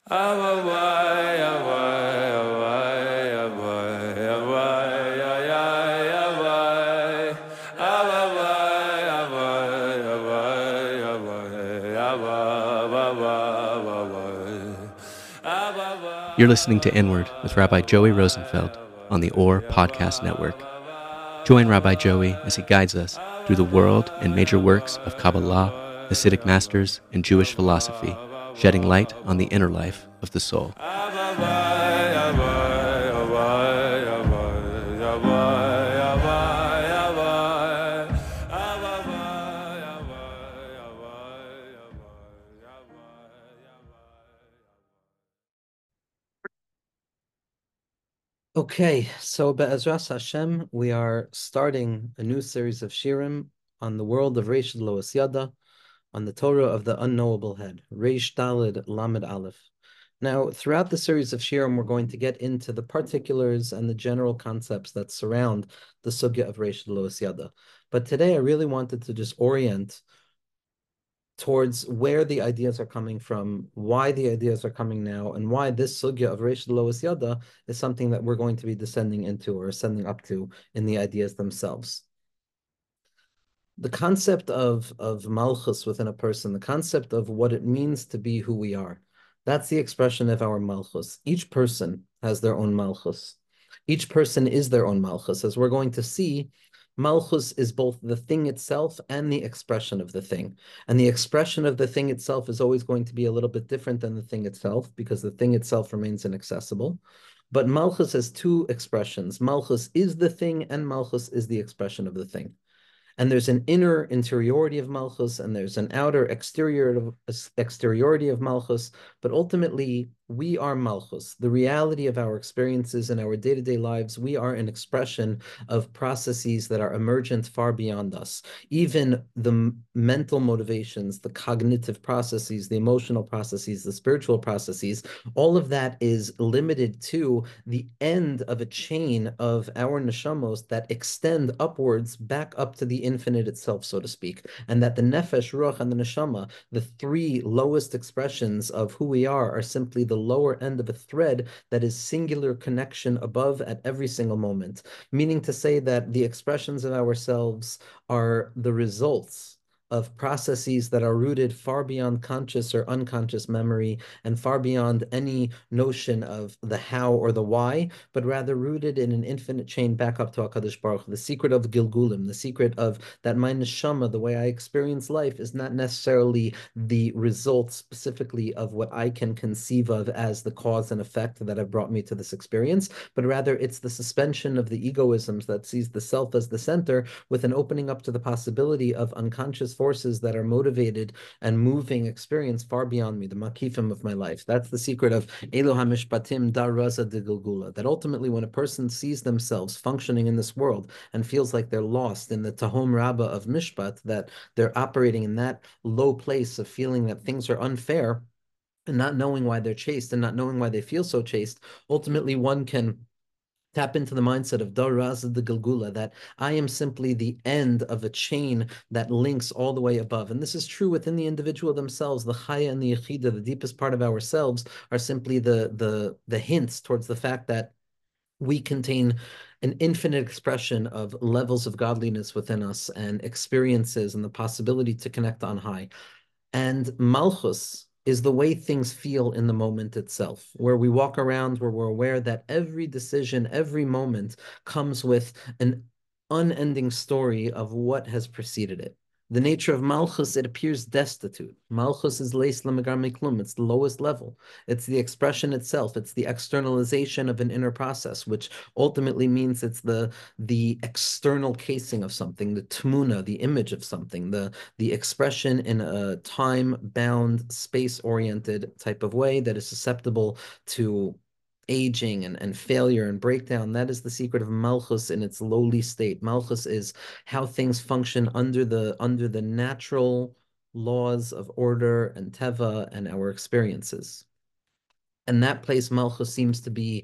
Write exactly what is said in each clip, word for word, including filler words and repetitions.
You're listening to Inward with Rabbi Joey Rosenfeld on the O R Podcast Network. Join Rabbi Joey as he guides us through the world and major works of Kabbalah, Hasidic masters, and Jewish philosophy, shedding light on the inner life of the soul. Okay, so Be'ezras Hashem, we are starting a new series of Shirim on the world of Reish Lo Yada, on the Torah of the Unknowable Head, Reish Dalid Lamed Aleph. Now, throughout the series of Shirim, we're going to get into the particulars and the general concepts that surround the Sugya of Reish Lo Yada. But today I really wanted to just orient towards where the ideas are coming from, why the ideas are coming now, and why this sugya of Reish Lo Yada is something that we're going to be descending into or ascending up to in the ideas themselves. The concept of, of malchus within a person, the concept of what it means to be who we are, that's the expression of our malchus. Each person has their own malchus. Each person is their own malchus. As we're going to see, malchus is both the thing itself and the expression of the thing. And the expression of the thing itself is always going to be a little bit different than the thing itself, because the thing itself remains inaccessible. But malchus has two expressions. Malchus is the thing, and malchus is the expression of the thing. And there's an inner interiority of Malchus, and there's an outer exterior of, exteriority of Malchus, but ultimately, we are Malchus. The reality of our experiences in our day-to-day lives, we are an expression of processes that are emergent far beyond us. Even the mental motivations, the cognitive processes, the emotional processes, the spiritual processes, all of that is limited to the end of a chain of our neshamos that extend upwards back up to the infinite itself, so to speak, and that the nefesh, ruach, and the neshama, the three lowest expressions of who we are, are simply the lower end of a thread that is singular connection above at every single moment, meaning to say that the expressions of ourselves are the results of processes that are rooted far beyond conscious or unconscious memory and far beyond any notion of the how or the why, but rather rooted in an infinite chain back up to HaKadosh Baruch Hu. The secret of Gilgulim, the secret of that my neshama, the way I experience life, is not necessarily the result specifically of what I can conceive of as the cause and effect that have brought me to this experience, but rather it's the suspension of the egoisms that sees the self as the center with an opening up to the possibility of unconscious forces that are motivated and moving experience far beyond me, the makifim of my life. That's the secret of Elo HaMishpatim Dar Raza de Gilgula, that ultimately when a person sees themselves functioning in this world and feels like they're lost in the Tahom Rabbah of Mishpat, that they're operating in that low place of feeling that things are unfair and not knowing why they're chased and not knowing why they feel so chased, ultimately one can tap into the mindset of Dar Raza de Gilgula, that I am simply the end of a chain that links all the way above. And this is true within the individual themselves. The Chaya and the Yechida, the deepest part of ourselves, are simply the, the, the hints towards the fact that we contain an infinite expression of levels of godliness within us and experiences and the possibility to connect on high. And Malchus is the way things feel in the moment itself, where we walk around, where we're aware that every decision, every moment comes with an unending story of what has preceded it. The nature of Malchus, it appears destitute. Malchus is leis l'megar miklum. It's the lowest level. It's the expression itself. It's the externalization of an inner process, which ultimately means it's the, the external casing of something, the tmuna, the image of something, the, the expression in a time-bound, space-oriented type of way that is susceptible to aging and, and failure and breakdown. That is the secret of Malchus in its lowly state. Malchus is how things function under the under the natural laws of order and teva and our experiences. And that place, Malchus, seems to be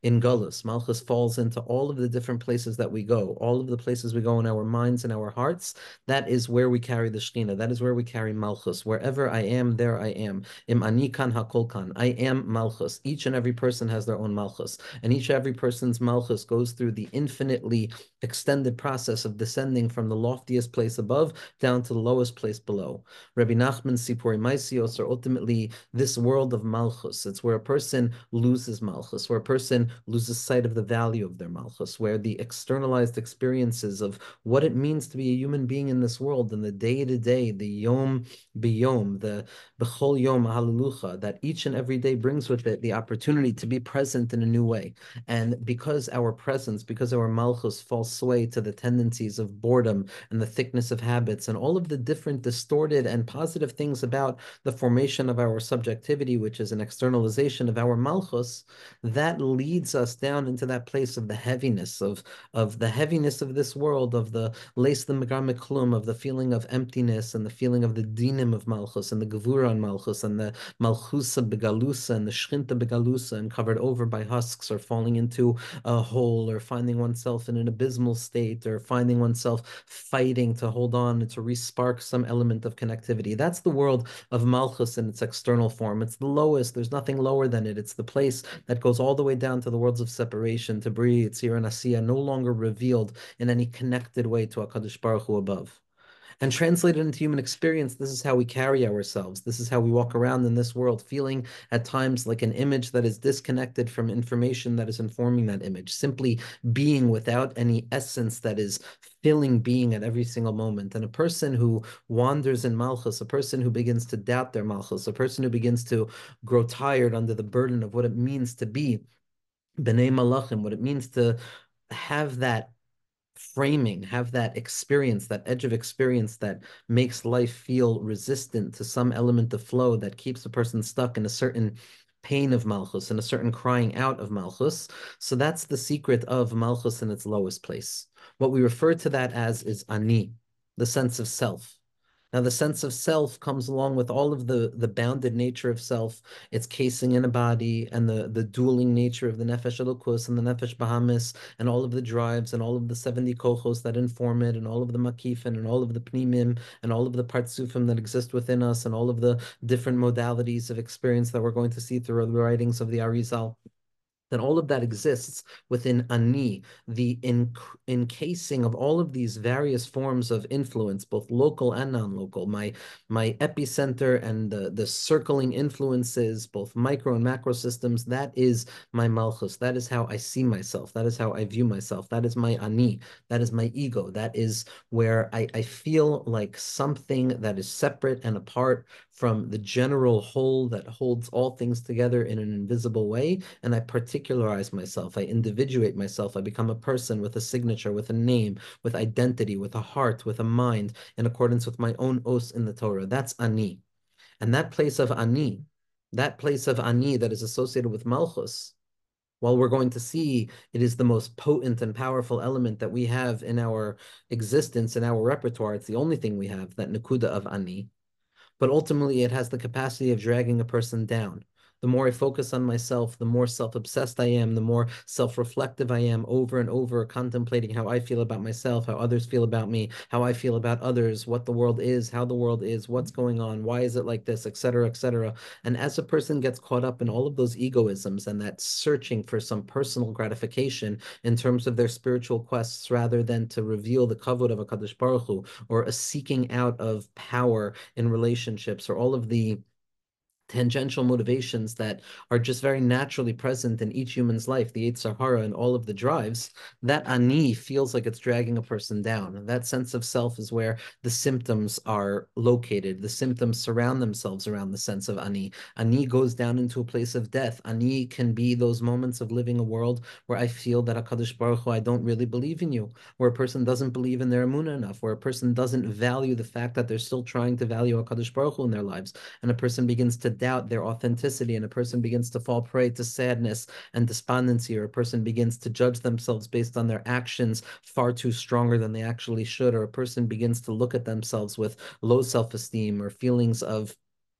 in Gullus. Malchus falls into all of the different places that we go, all of the places we go in our minds and our hearts. That is where we carry the Shekhinah. That is where we carry Malchus. Wherever I am, there I am. Im ani kan hakol kan. I am Malchus. Each and every person has their own Malchus, and each and every person's Malchus goes through the infinitely extended process of descending from the loftiest place above down to the lowest place below. Rabbi Nachman Sipori Maisios are ultimately this world of Malchus. It's where a person loses Malchus, where a person loses sight of the value of their Malchus, where the externalized experiences of what it means to be a human being in this world and the day-to-day, the Yom B'Yom, the B'chol Yom Hallelujah, that each and every day brings with it the opportunity to be present in a new way. And because our presence, because our Malchus falls sway to the tendencies of boredom and the thickness of habits and all of the different distorted and positive things about the formation of our subjectivity, which is an externalization of our Malchus, that leads us down into that place of the heaviness, of, of the heaviness of this world, of the leis the megar of the feeling of emptiness and the feeling of the dinim of Malchus and the gevura on Malchus and the Malchusa begalusa and the Shchinta begalusa and covered over by husks, or falling into a hole, or finding oneself in an abysmal state, or finding oneself fighting to hold on and to respark some element of connectivity. That's the world of Malchus in its external form. It's the lowest. There's nothing lower than it. It's the place that goes all the way down to the worlds of separation, to Bri, Tzir, and Asiya, no longer revealed in any connected way to HaKadosh Baruch Hu above. And translated into human experience, this is how we carry ourselves. This is how we walk around in this world, feeling at times like an image that is disconnected from information that is informing that image, simply being without any essence that is filling being at every single moment. And a person who wanders in Malchus, a person who begins to doubt their Malchus, a person who begins to grow tired under the burden of what it means to be B'nai Malachim, what it means to have that framing, have that experience, that edge of experience that makes life feel resistant to some element of flow that keeps a person stuck in a certain pain of Malchus and a certain crying out of Malchus. So that's the secret of Malchus in its lowest place. What we refer to that as is ani, the sense of self. Now, the sense of self comes along with all of the, the bounded nature of self, its casing in a body, and the, the dueling nature of the nefesh elokus and the nefesh bahamis, and all of the drives, and all of the seventy kochos that inform it, and all of the makifin, and all of the pnimim, and all of the partsufim that exist within us, and all of the different modalities of experience that we're going to see through the writings of the Arizal. Then all of that exists within ani, the enc encasing of all of these various forms of influence, both local and non-local, my, my epicenter and the, the circling influences, both micro and macro systems. That is my malchus. That is how I see myself. That is how I view myself. That is my ani. That is my ego. That is where I, I feel like something that is separate and apart from the general whole that holds all things together in an invisible way, and I particularize myself, I individuate myself, I become a person with a signature, with a name, with identity, with a heart, with a mind, in accordance with my own os in the Torah. That's ani. And that place of ani, that place of ani that is associated with malchus, while we're going to see it is the most potent and powerful element that we have in our existence, in our repertoire, it's the only thing we have, that nakuda of ani. But ultimately, it has the capacity of dragging a person down. The more I focus on myself, the more self-obsessed I am, the more self-reflective I am, over and over contemplating how I feel about myself, how others feel about me, how I feel about others, what the world is, how the world is, what's going on, why is it like this, et cetera, et cetera. And as a person gets caught up in all of those egoisms and that searching for some personal gratification in terms of their spiritual quests, rather than to reveal the kavod of HaKadosh Baruch Hu, or a seeking out of power in relationships, or all of the tangential motivations that are just very naturally present in each human's life, the Yetzer Hara and all of the drives, that ani feels like it's dragging a person down. That sense of self is where the symptoms are located. The symptoms surround themselves around the sense of ani. Ani goes down into a place of death. Ani can be those moments of living a world where I feel that HaKadosh Baruch Hu, I don't really believe in you, where a person doesn't believe in their emunah enough, where a person doesn't value the fact that they're still trying to value HaKadosh Baruch Hu in their lives, and a person begins to doubt their authenticity, and a person begins to fall prey to sadness and despondency, or a person begins to judge themselves based on their actions far too stronger than they actually should, or a person begins to look at themselves with low self-esteem or feelings of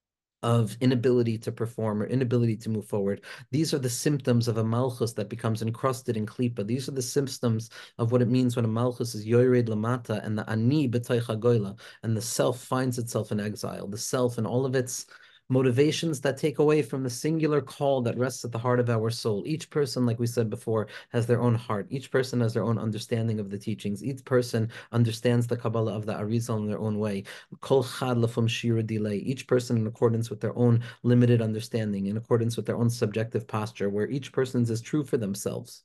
of inability to perform or inability to move forward. These are the symptoms of a malchus that becomes encrusted in klipa. These are the symptoms of what it means when a malchus is yored lamata and the ani b'toich hagoyla, and the self finds itself in exile. The self and all of its motivations that take away from the singular call that rests at the heart of our soul. Each person, like we said before, has their own heart. Each person has their own understanding of the teachings. Each person understands the Kabbalah of the Arizal in their own way. Kol chad lefum shira delay. Each person in accordance with their own limited understanding, in accordance with their own subjective posture, where each person's is true for themselves.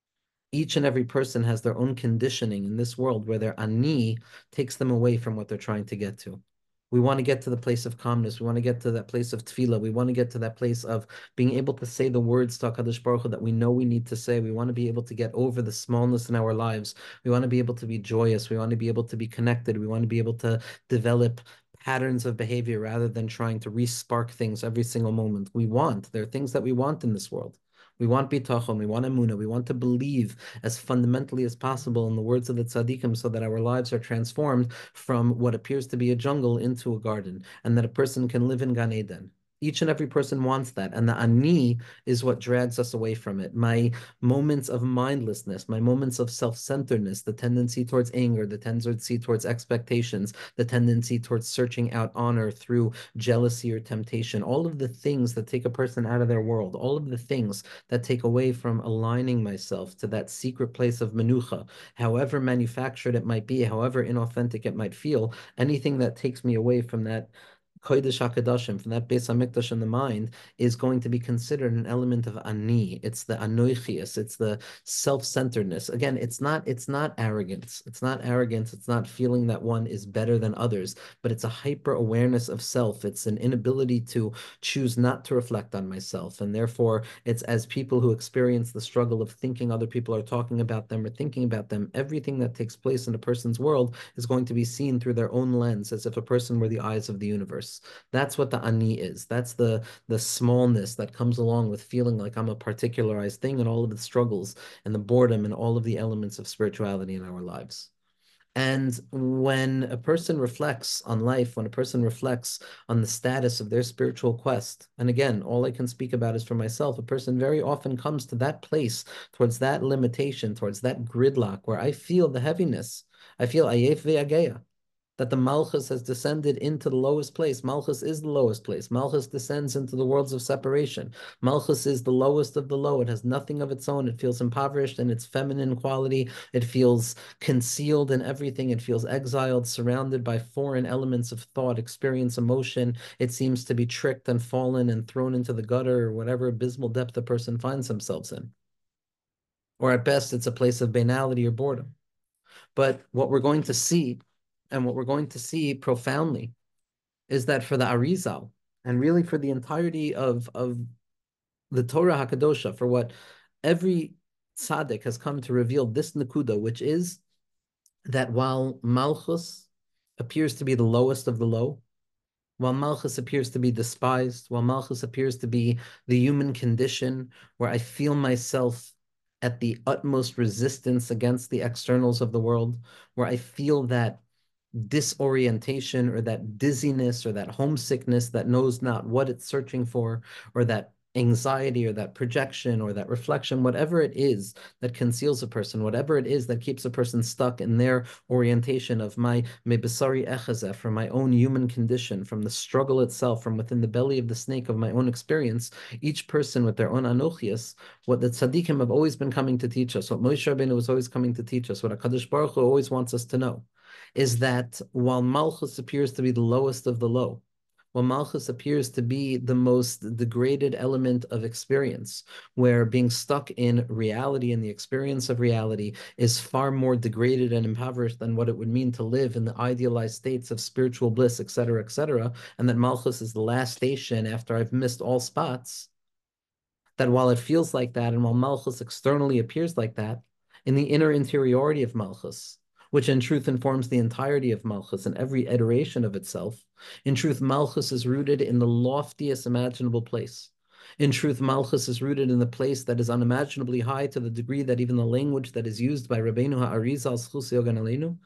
Each and every person has their own conditioning in this world where their ani takes them away from what they're trying to get to. We want to get to the place of calmness. We want to get to that place of tefillah. We want to get to that place of being able to say the words to HaKadosh Baruch Hu that we know we need to say. We want to be able to get over the smallness in our lives. We want to be able to be joyous. We want to be able to be connected. We want to be able to develop patterns of behavior rather than trying to re-spark things every single moment. We want, there are things that we want in this world. We want bitachon, we want emunah, we want to believe as fundamentally as possible in the words of the tzaddikim so that our lives are transformed from what appears to be a jungle into a garden, and that a person can live in Gan Eden. Each and every person wants that, and the ani is what drags us away from it. My moments of mindlessness, my moments of self-centeredness, the tendency towards anger, the tendency towards expectations, the tendency towards searching out honor through jealousy or temptation, all of the things that take a person out of their world, all of the things that take away from aligning myself to that secret place of menucha, however manufactured it might be, however inauthentic it might feel, anything that takes me away from that Kodesh HaKadoshim, from that Beis HaMikdash in the mind, is going to be considered an element of ani. It's the anoichias. It's the self-centeredness. Again, it's not it's not arrogance. It's not arrogance. It's not feeling that one is better than others, but it's a hyper-awareness of self. It's an inability to choose not to reflect on myself. And therefore, it's as people who experience the struggle of thinking other people are talking about them or thinking about them, everything that takes place in a person's world is going to be seen through their own lens, as if a person were the eyes of the universe. That's what the ani is. That's the the smallness that comes along with feeling like I'm a particularized thing, and all of the struggles and the boredom and all of the elements of spirituality in our lives. And when a person reflects on life, when a person reflects on the status of their spiritual quest, and again, all I can speak about is for myself, a person very often comes to that place, towards that limitation, towards that gridlock, where I feel the heaviness. I feel ayef ve'ageya, that the Malchus has descended into the lowest place. Malchus is the lowest place. Malchus descends into the worlds of separation. Malchus is the lowest of the low. It has nothing of its own. It feels impoverished in its feminine quality. It feels concealed in everything. It feels exiled, surrounded by foreign elements of thought, experience, emotion. It seems to be tricked and fallen and thrown into the gutter or whatever abysmal depth a person finds themselves in. Or at best, it's a place of banality or boredom. But what we're going to see, and what we're going to see profoundly, is that for the Arizal, and really for the entirety of, of the Torah HaKadosha, for what every tzaddik has come to reveal this Nakuda, which is that while Malchus appears to be the lowest of the low, while Malchus appears to be despised, while Malchus appears to be the human condition where I feel myself at the utmost resistance against the externals of the world, where I feel that disorientation or that dizziness or that homesickness that knows not what it's searching for, or that anxiety or that projection or that reflection, whatever it is that conceals a person, whatever it is that keeps a person stuck in their orientation of my mebesari echazeh, from my own human condition, from the struggle itself, from within the belly of the snake of my own experience, each person with their own anochias, what the tzaddikim have always been coming to teach us, what Moshe Rabbeinu was always coming to teach us, what HaKadosh Baruch Hu always wants us to know, is that while Malchus appears to be the lowest of the low, while Malchus appears to be the most degraded element of experience, where being stuck in reality and the experience of reality is far more degraded and impoverished than what it would mean to live in the idealized states of spiritual bliss, et cetera, et cetera, and that Malchus is the last station after I've missed all spots, that while it feels like that, and while Malchus externally appears like that, in the inner interiority of Malchus, which in truth informs the entirety of Malchus and every iteration of itself, in truth, Malchus is rooted in the loftiest imaginable place. In truth, Malchus is rooted in the place that is unimaginably high, to the degree that even the language that is used by Rabbeinu Ha'arizal Zchus Yogan Aleinu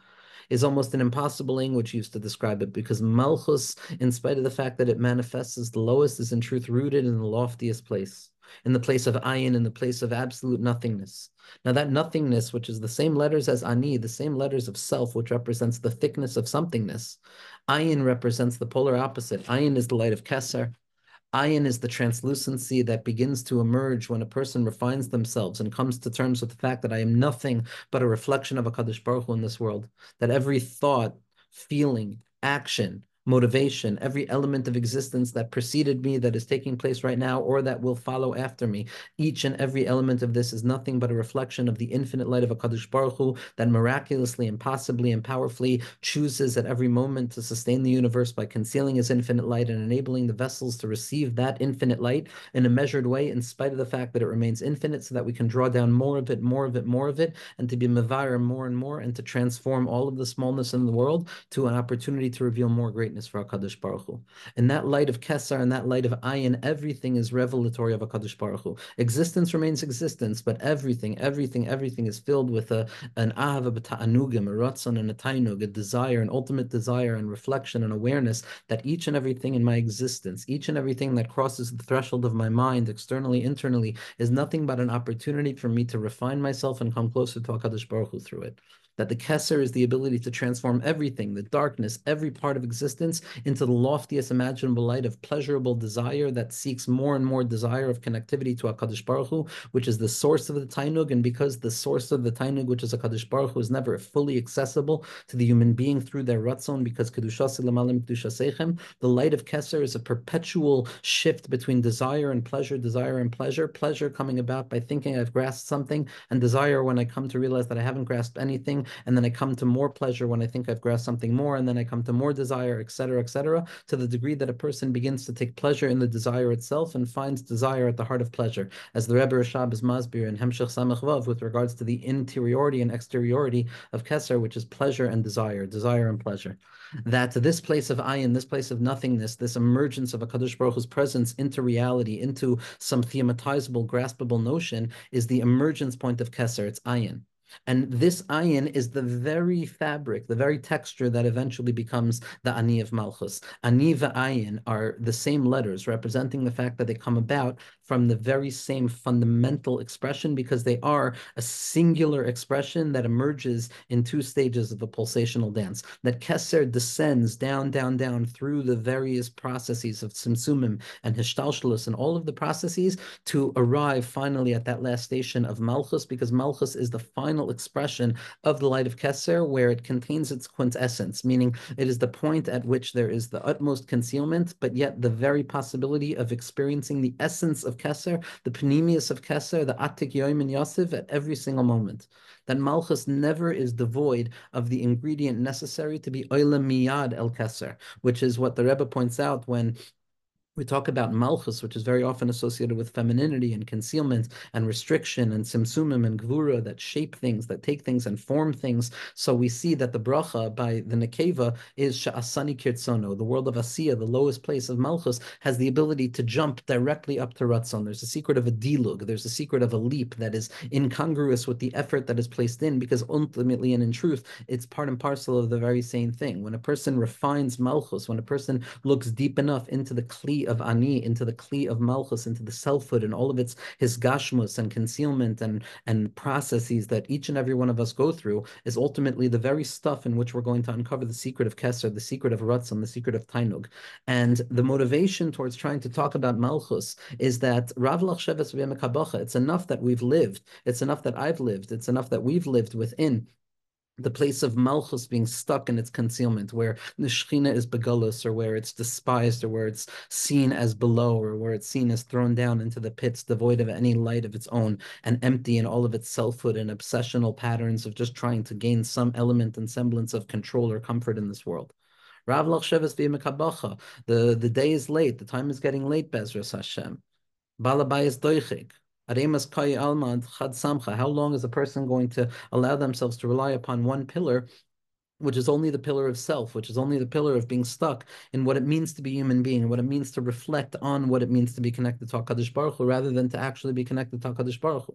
is almost an impossible language used to describe it, because Malchus, in spite of the fact that it manifests as the lowest, is in truth rooted in the loftiest place, in the place of ayin, in the place of absolute nothingness. Now that nothingness, which is the same letters as ani, the same letters of self, which represents the thickness of somethingness, ayin represents the polar opposite. Ayin is the light of Keser. Ayin is the translucency that begins to emerge when a person refines themselves and comes to terms with the fact that I am nothing but a reflection of HaKadosh Baruch Hu in this world. That every thought, feeling, action, motivation, every element of existence that preceded me, that is taking place right now, or that will follow after me, each and every element of this is nothing but a reflection of the infinite light of HaKadosh Baruch Hu that miraculously, impossibly, and powerfully chooses at every moment to sustain the universe by concealing his infinite light and enabling the vessels to receive that infinite light in a measured way, in spite of the fact that it remains infinite, so that we can draw down more of it, more of it, more of it, and to be mevayer more and more, and to transform all of the smallness in the world to an opportunity to reveal more greatness for HaKadosh Baruch Hu. In that light of Kesar and that light of Ayin, everything is revelatory of HaKadosh Baruch Hu. Existence remains existence, but everything, everything, everything is filled with a, an ahava b'ta'anugim, a ratzon and a tainug, a desire, an ultimate desire and reflection and awareness that each and everything in my existence, each and everything that crosses the threshold of my mind, externally, internally, is nothing but an opportunity for me to refine myself and come closer to HaKadosh Baruch Hu through it. That the Keser is the ability to transform everything, the darkness, every part of existence, into the loftiest imaginable light of pleasurable desire that seeks more and more desire of connectivity to HaKadosh Baruch Hu, which is the source of the Tainug. And because the source of the Tainug, which is HaKadosh Baruch Hu, is never fully accessible to the human being through their Ratzon, because Kedushas Lamalim Kedushaseichem, the light of Keser is a perpetual shift between desire and pleasure, desire and pleasure, pleasure coming about by thinking I've grasped something, and desire when I come to realize that I haven't grasped anything, and then I come to more pleasure when I think I've grasped something more, and then I come to more desire, et cetera, et cetera, to the degree that a person begins to take pleasure in the desire itself and finds desire at the heart of pleasure. As the Rebbe Rashab is masbir in Hemshech Samech Vav with regards to the interiority and exteriority of Keser, which is pleasure and desire, desire and pleasure. That this place of ayin, this place of nothingness, this emergence of a Kadosh Baruch Hu's presence into reality, into some thematizable, graspable notion, is the emergence point of Keser. It's ayin. And this ayin is the very fabric, the very texture that eventually becomes the ani of Malchus. Ani v'ayin are the same letters, representing the fact that they come about from the very same fundamental expression, because they are a singular expression that emerges in two stages of a pulsational dance. That Keser descends down, down, down through the various processes of Tzimtzumim and Hishtalshalus and all of the processes to arrive finally at that last station of Malchus, because Malchus is the final expression of the light of Keser, where it contains its quintessence, meaning it is the point at which there is the utmost concealment, but yet the very possibility of experiencing the essence of Keser, the panemius of Keser, the Atik Yoim and Yosef at every single moment. That Malchus never is devoid of the ingredient necessary to be Oila Miyad El Keser, which is what the Rebbe points out when we talk about Malchus, which is very often associated with femininity and concealment and restriction and simsumim and gvura that shape things, that take things and form things. So we see that the bracha by the Nekeva is Sha'asani Kirtsono. The world of Asiya, the lowest place of Malchus, has the ability to jump directly up to Ratzon. There's a secret of a dilug. There's a secret of a leap that is incongruous with the effort that is placed in, because ultimately and in truth, it's part and parcel of the very same thing. When a person refines Malchus, when a person looks deep enough into the kli of ani, into the kli of Malchus, into the selfhood and all of its his gashmus and concealment and and processes that each and every one of us go through, is ultimately the very stuff in which we're going to uncover the secret of Keser, the secret of Ratzon, the secret of Tainug. And the motivation towards trying to talk about Malchus is that Rav Lachsheves v'Yemekabacha, it's enough that we've lived, it's enough that I've lived, it's enough that we've lived within the place of Malchus being stuck in its concealment, where the Shechina is begulus, or where it's despised, or where it's seen as below, or where it's seen as thrown down into the pits, devoid of any light of its own, and empty in all of its selfhood and obsessional patterns of just trying to gain some element and semblance of control or comfort in this world. Rav Lachsheves v'Yemekabacha, the the day is late, the time is getting late, Bezras Hashem. Balabayis doichik. How long is a person going to allow themselves to rely upon one pillar, which is only the pillar of self, which is only the pillar of being stuck in what it means to be a human being, and what it means to reflect on what it means to be connected to HaKadosh Baruch Hu, rather than to actually be connected to HaKadosh Baruch Hu?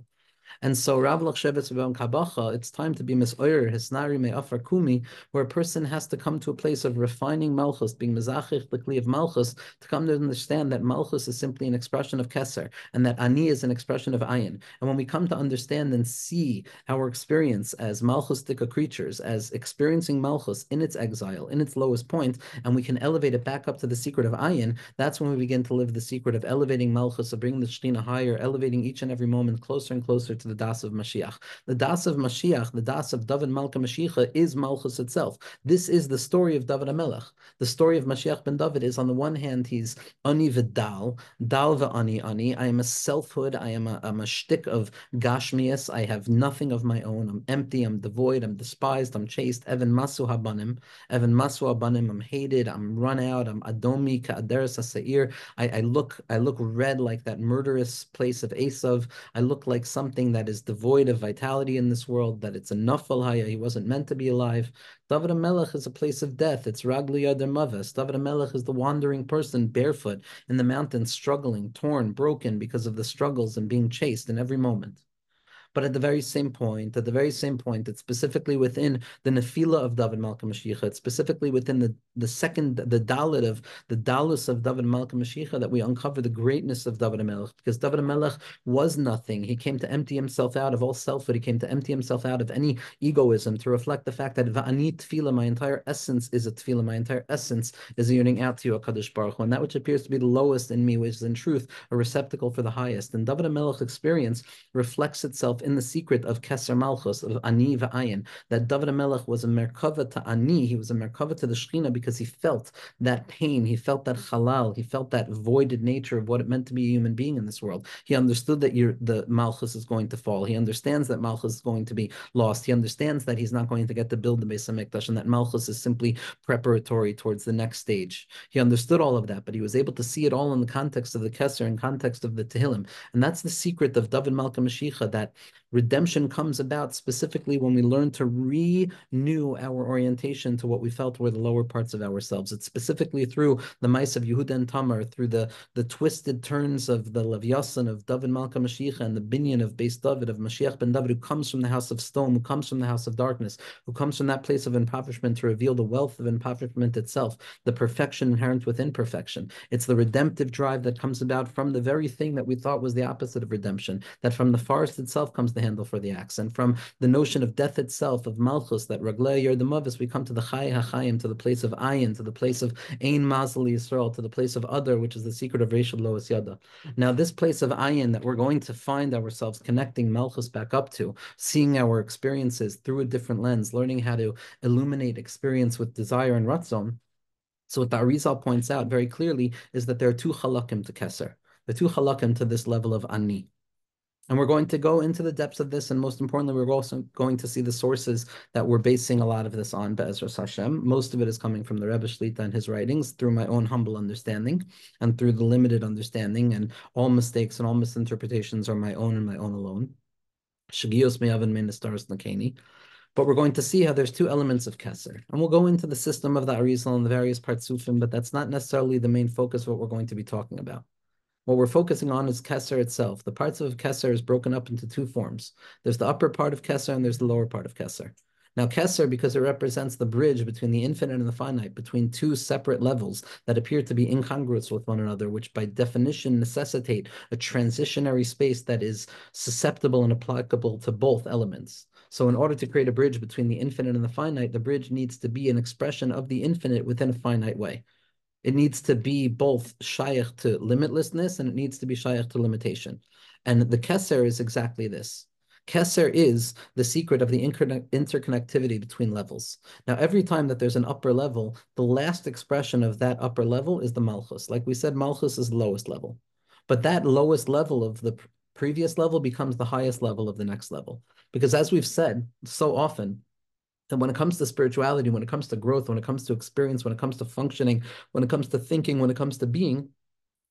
And so Rav Lachshevetz B'Yom Kabacha, it's time to be Misoyer, Hisnari Me'afar Kumi, where a person has to come to a place of refining Malchus, being Mezachich, the Kli of Malchus, to come to understand that Malchus is simply an expression of Keser, and that Ani is an expression of Ayin. And when we come to understand and see our experience as Malchustika creatures, as experiencing Malchus in its exile, in its lowest point, and we can elevate it back up to the secret of Ayin, that's when we begin to live the secret of elevating Malchus, of bringing the Shekhinah higher, elevating each and every moment closer and closer to the Das of Mashiach. The Das of Mashiach, the Das of David Malka Mashiach, is Malchus itself. This is the story of David HaMelech. The story of Mashiach ben David is, on the one hand, he's Ani v'dal, dal v'ani ani. I am a selfhood. I am a, I'm a shtick of gashmias. I have nothing of my own. I'm empty. I'm devoid. I'm despised. I'm chased. Evan masu habanim. Evan masu habanim. I'm hated. I'm run out. I'm adomi ka'aderes ha'seir. I, I look I look red like that murderous place of Esav. I look like something that is devoid of vitality in this world, that it's a nafal haya, he wasn't meant to be alive. David HaMelech is a place of death. It's Ragli Yadar Maves. David HaMelech is the wandering person, barefoot, in the mountains, struggling, torn, broken because of the struggles and being chased in every moment. But at the very same point, at the very same point, it's specifically within the nefila of David Malka Mashiach, it's specifically within the, the second, the dalit of, the dalus of David Malka Mashiach, that we uncover the greatness of David HaMelech, because David HaMelech was nothing. He came to empty himself out of all selfhood. He came to empty himself out of any egoism, to reflect the fact that Va'ani tefillah, my entire essence is a tefillah, my entire essence is a yearning out to you, HaKadosh Baruch Hu, and that which appears to be the lowest in me, which is in truth a receptacle for the highest. And David HaMelech's experience reflects itself in the secret of Keser Malchus, of Ani v'Ayin, that David HaMelech was a Merkava to Ani, he was a Merkava to the Shekhinah, because he felt that pain, he felt that halal, he felt that voided nature of what it meant to be a human being in this world. He understood that you're, the Malchus is going to fall. He understands that Malchus is going to be lost. He understands that he's not going to get to build the Beis HaMikdash, and that Malchus is simply preparatory towards the next stage. He understood all of that, but he was able to see it all in the context of the Keser, in context of the Tehillim. And that's the secret of David Malka Mashiach, that redemption comes about specifically when we learn to renew our orientation to what we felt were the lower parts of ourselves. It's specifically through the mice of Yehuda and Tamar, through the, the twisted turns of the Levyasan of David Malka Mashiach, and the binyan of Beis David, of Mashiach ben David, who comes from the house of stone, who comes from the house of darkness, who comes from that place of impoverishment to reveal the wealth of impoverishment itself, the perfection inherent within perfection. It's the redemptive drive that comes about from the very thing that we thought was the opposite of redemption, that from the forest itself comes the handle for the axe, and from the notion of death itself, of Malchus, that Raglei Yer the Mavis, we come to the Chai HaChaim, to the place of Ayin, to the place of Ein Mazel Yisrael, to the place of Adar, which is the secret of Reishad Lois Yada. Now, this place of Ayin that we're going to find ourselves connecting Malchus back up to, seeing our experiences through a different lens, learning how to illuminate experience with desire and Ratzon. So what the Arizal points out very clearly is that there are two halakim to Keser. There are two halakim to this level of Ani. And we're going to go into the depths of this, and most importantly, we're also going to see the sources that we're basing a lot of this on, Be'ezras Hashem. Most of it is coming from the Rebbe Shlita and his writings, through my own humble understanding, and through the limited understanding, and all mistakes and all misinterpretations are my own and my own alone. Shagios me'avin min staros nakeni. But we're going to see how there's two elements of Keser. And we'll go into the system of the Arizal and the various Partsufim, but that's not necessarily the main focus of what we're going to be talking about. What we're focusing on is Keser itself. The parts of Keser is broken up into two forms. There's the upper part of Keser and there's the lower part of Keser. Now, Keser, because it represents the bridge between the infinite and the finite, between two separate levels that appear to be incongruous with one another, which by definition necessitate a transitionary space that is susceptible and applicable to both elements. So in order to create a bridge between the infinite and the finite, the bridge needs to be an expression of the infinite within a finite way. It needs to be both shaykh to limitlessness, and it needs to be shaykh to limitation. And the Keser is exactly this. Keser is the secret of the interconnectivity between levels. Now, every time that there's an upper level, the last expression of that upper level is the Malchus. Like we said, Malchus is the lowest level. But that lowest level of the previous level becomes the highest level of the next level. Because as we've said so often, and when it comes to spirituality, when it comes to growth, when it comes to experience, when it comes to functioning, when it comes to thinking, when it comes to being,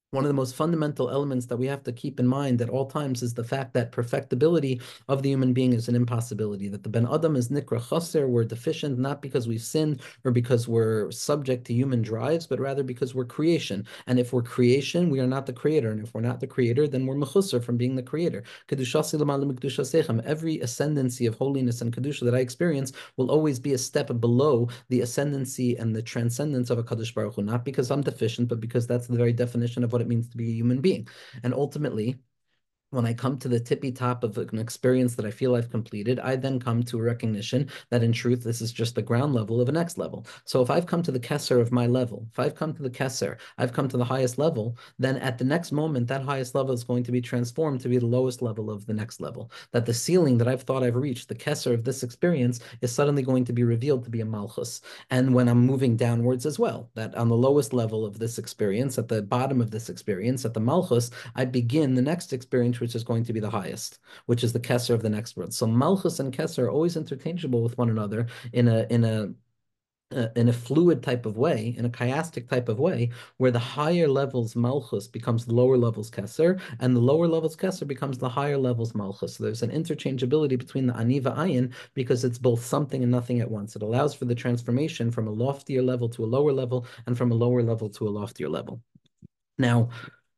one of the most fundamental elements that we have to keep in mind at all times is the fact that perfectibility of the human being is an impossibility, that the Ben Adam is nikra chaser, we're deficient not because we've sinned or because we're subject to human drives, but rather because we're creation. And if we're creation, we are not the creator. And if we're not the creator, then we're mechusar from being the creator. Every ascendancy of holiness and kedusha that I experience will always be a step below the ascendancy and the transcendence of a Kadosh Baruch Hu, not because I'm deficient, but because that's the very definition of what it means to be a human being. And ultimately, when I come to the tippy top of an experience that I feel I've completed, I then come to a recognition that in truth, this is just the ground level of a next level. So if I've come to the Kesser of my level, if I've come to the Kesser, I've come to the highest level, then at the next moment, that highest level is going to be transformed to be the lowest level of the next level. That the ceiling that I've thought I've reached, the Kesser of this experience, is suddenly going to be revealed to be a Malchus. And when I'm moving downwards as well, that on the lowest level of this experience, at the bottom of this experience, at the Malchus, I begin the next experience, which is going to be the highest, which is the Kesser of the next world. So Malchus and Kesser are always interchangeable with one another in a in a uh, in a fluid type of way, in a chiastic type of way, where the higher levels Malchus becomes the lower levels Kesser, and the lower levels Kesser becomes the higher levels Malchus. So there's an interchangeability between the Aniva Ayin because it's both something and nothing at once. It allows for the transformation from a loftier level to a lower level, and from a lower level to a loftier level. Now,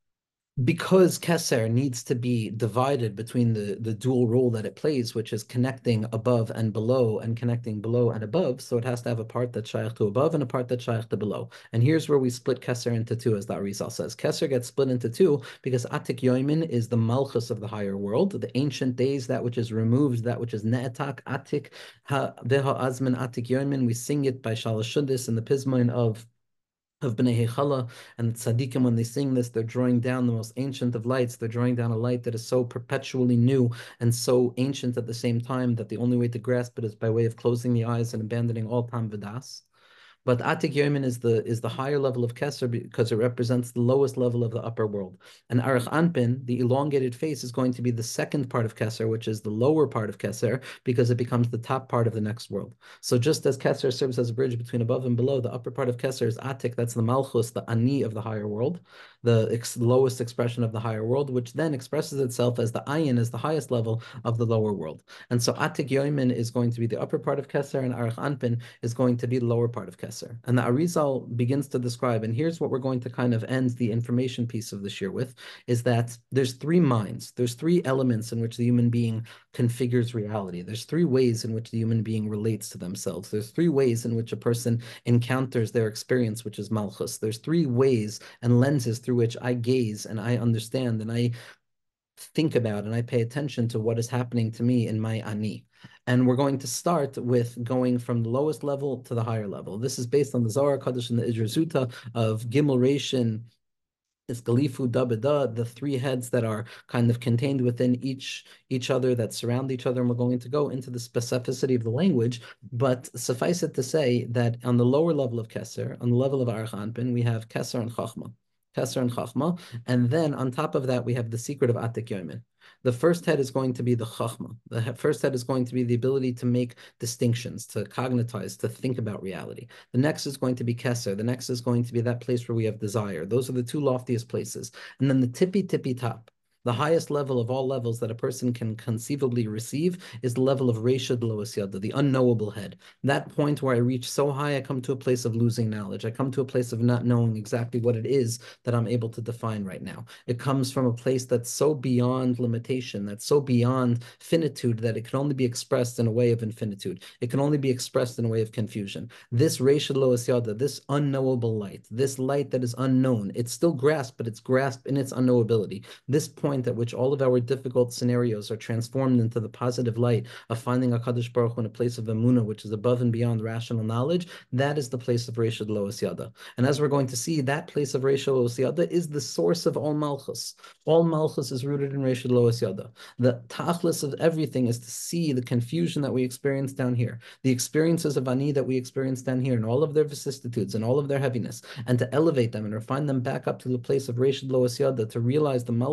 because Keser needs to be divided between the, the dual role that it plays, which is connecting above and below and connecting below and above, so it has to have a part that's shaykh to above and a part that's shaykh to below. And here's where we split Keser into two, as the Arizal says. Keser gets split into two because Atik Yoimin is the Malchus of the higher world, the ancient days, that which is removed, that which is Ne'etak, Atik, Veha Azman, Atik Yoimin. We sing it by Shalosh Shuddis in the Pismoin of of Bnei Hechala, and tzaddikim, when they sing this, they're drawing down the most ancient of lights. They're drawing down a light that is so perpetually new and so ancient at the same time that the only way to grasp it is by way of closing the eyes and abandoning all tam v'das. But Atik Yomin is the is the higher level of Keser because it represents the lowest level of the upper world. And Arich Anpin, the elongated face, is going to be the second part of Keser, which is the lower part of Keser, because it becomes the top part of the next world. So just as Keser serves as a bridge between above and below, the upper part of Keser is Atik, that's the Malchus, the Ani of the higher world, the ex lowest expression of the higher world, which then expresses itself as the Ayin, as the highest level of the lower world. And so Atik Yoimin is going to be the upper part of Keser, and Arich Anpin is going to be the lower part of Keser. And the Arizal begins to describe, and here's what we're going to kind of end the information piece of this year with, is that there's three minds, there's three elements in which the human being configures reality. There's three ways in which the human being relates to themselves. There's three ways in which a person encounters their experience, which is Malchus. There's three ways and lenses through which I gaze and I understand and I think about and I pay attention to what is happening to me in my Ani. And we're going to start with going from the lowest level to the higher level. This is based on the Zohar Kaddish and the Idrizuta of Gimel Rishon, is Galifu Dabeda, the three heads that are kind of contained within each each other, that surround each other, and we're going to go into the specificity of the language. But suffice it to say that on the lower level of Keser, on the level of Arich Anpin, we have Keser and Chachma. Keser and Chachma, and then on top of that, we have the secret of Atik Yomin. The first head is going to be the Chachma. The first head is going to be the ability to make distinctions, to cognitize, to think about reality. The next is going to be Keser. The next is going to be that place where we have desire. Those are the two loftiest places. And then the tippy, tippy top, the highest level of all levels that a person can conceivably receive, is the level of Reisha D'Loas Yada, the unknowable head. That point where I reach so high, I come to a place of losing knowledge. I come to a place of not knowing exactly what it is that I'm able to define right now. It comes from a place that's so beyond limitation, that's so beyond finitude, that it can only be expressed in a way of infinitude. It can only be expressed in a way of confusion. This Reisha D'Loas Yada, this unknowable light, this light that is unknown, it's still grasped, but it's grasped in its unknowability. This point at which all of our difficult scenarios are transformed into the positive light of finding a Kadosh Baruch Hu in a place of Emunah, which is above and beyond rational knowledge, that is the place of Reisha D'Loas Yada. And as we're going to see, that place of Reisha D'Loas Yada is the source of all Malchus. All Malchus is rooted in Reisha D'Loas Yada. The tachlis of everything is to see the confusion that we experience down here, the experiences of Ani that we experience down here, and all of their vicissitudes and all of their heaviness, and to elevate them and refine them back up to the place of Reisha D'Loas Yada, to realize the Malchus HaGnuz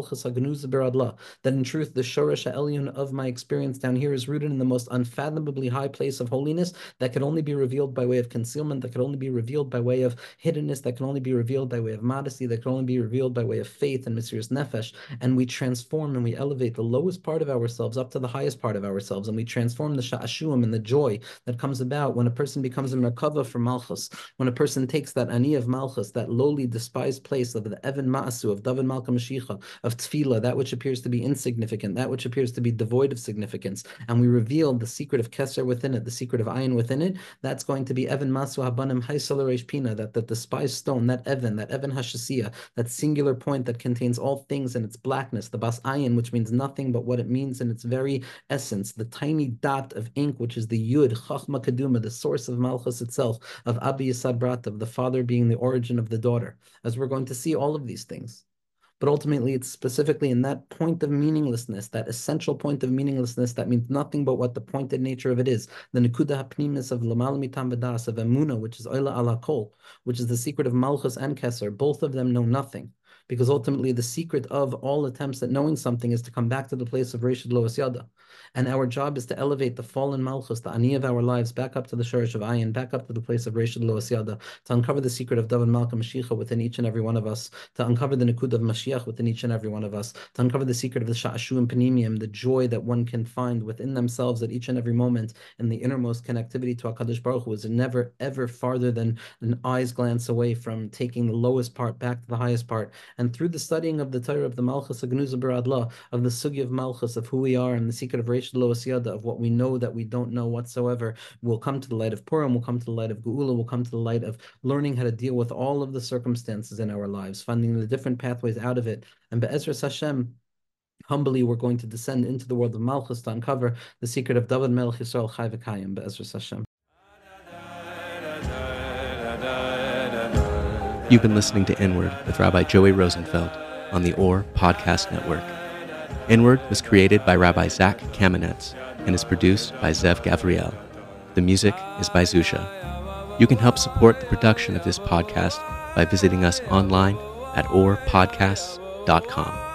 Agnuza Beradla, that in truth the Shoresh Ha'elyon of my experience down here is rooted in the most unfathomably high place of holiness that could only be revealed by way of concealment, that could only be revealed by way of hiddenness, that can only be revealed by way of modesty, that can only be revealed by way of faith and Mesiras Nefesh. And we transform and we elevate the lowest part of ourselves up to the highest part of ourselves, and we transform the sha'ashuim and the joy that comes about when a person becomes a merkava for Malchus, when a person takes that ani of Malchus, that lowly, despised place of the Evan Ma'asu, of David Malka Mashiach, of Tefillah, that which appears to be insignificant, that which appears to be devoid of significance, and we reveal the secret of Keser within it, the secret of Ayin within it. That's going to be Evan Masu Habanim Haisal Reish Pina, that that despised stone, that Evan, that Evan Hashasiya, that singular point that contains all things in its blackness, the Bas Ayin, which means nothing but what it means in its very essence, the tiny dot of ink, which is the Yud, Chachma Kaduma, the source of Malchus itself, of Abi Yisad Brat, of the father being the origin of the daughter, as we're going to see all of these things. But ultimately, it's specifically in that point of meaninglessness, that essential point of meaninglessness that means nothing but what the pointed nature of it is, the Nekuda HaPnimis of Lamal Mitam B'das, of Emuna, which is Oila Ala Kol, which is the secret of Malchus and Keser. Both of them know nothing. Because ultimately the secret of all attempts at knowing something is to come back to the place of Reshid Lo Asyada. And our job is to elevate the fallen Malchus, the Ani of our lives, back up to the Shorish of Ayin, back up to the place of Reshid Lo Asyada, to uncover the secret of David Malka Mashiach within each and every one of us, to uncover the Nikud of Mashiach within each and every one of us, to uncover the secret of the Sha'ashu and Panimium, the joy that one can find within themselves at each and every moment, and the innermost connectivity to HaKadosh Baruch Hu is never, ever farther than an eye's glance away from taking the lowest part back to the highest part. And through the studying of the Torah of the Malchus Agnuza Beradla, of the Sugi of Malchus, of who we are, and the secret of Reish Lo Asyada, of what we know that we don't know whatsoever, will come to the light of Purim, will come to the light of Geula, will come to the light of learning how to deal with all of the circumstances in our lives, finding the different pathways out of it. And Be'ezras Hashem, humbly, we're going to descend into the world of Malchus to uncover the secret of David Melech Yisrael Chai V'Kayim, Be'ezras Hashem. You've been listening to Inward with Rabbi Joey Rosenfeld on the Or Podcast Network. Inward was created by Rabbi Zach Kamenetz and is produced by Zev Gavriel. The music is by Zusha. You can help support the production of this podcast by visiting us online at or podcasts dot com.